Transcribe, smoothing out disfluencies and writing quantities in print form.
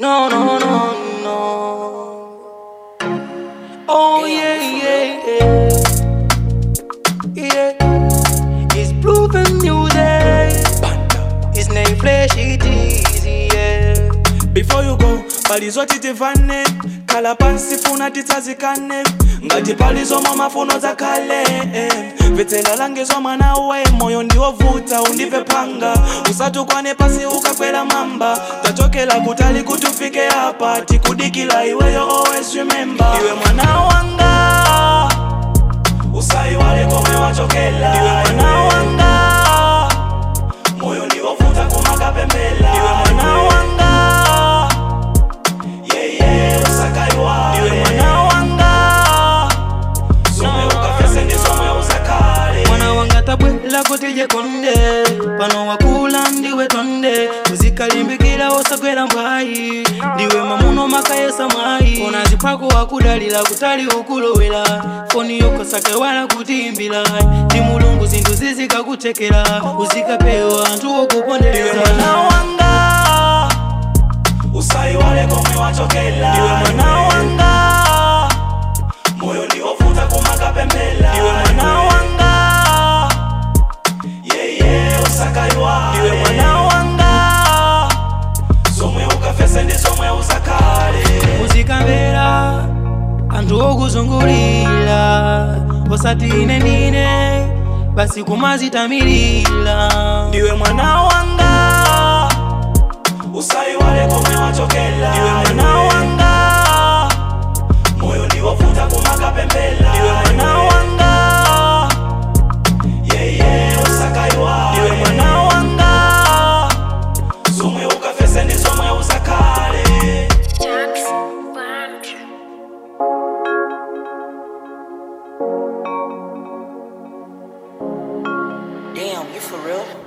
No, no, no, no. Oh yeah, yeah, yeah. Yeah. It's Blueprint music. His name Flesh it easy, yeah. Before you go, palizo titivane kala pansi funa titazikane ngati palizo mama funo zakale vetela langezo mwana we moyo ndiovuta undipe panga usatukwane pasi ukakwela mamba tachokela kutali kutufike hapa tikudikila iwe yo always remember iwe mwana wanga usaiwale kome wachokela iwe mwana wanga moyo ndiovuta kumakapembela iwe mwana wanga kutije konde pano wakula ndiwe tonde uzikalimbikira osakwera mbwayi ndiwe mamuno makayesa mwayi onazipako wakudalira kutali ukulowera foni yokosake wala kutimbira ndi mulungu zinthu zizikakutekera uzikapewa anthu okupondereza mwana wanga usaiwale komwe wachokela ndiwe mwana wanga moyo ndiovuta kumakapembela ndiwe mwana wanga ndiwe mwana wanga somwe ukafese ndi somwe usakale uzikamvera anthu okuzungulira osati ine ndine basi kumazitamirira ndiwe mwana wanga usaiwale komwe wachokela ndiwe mwana wanga moyo ndiovuta kumakapembela ndiwe mwana wanga usakaiwa ndiwe mwana wanga somwe ukafese ndi somwe usakale Damn, you for real?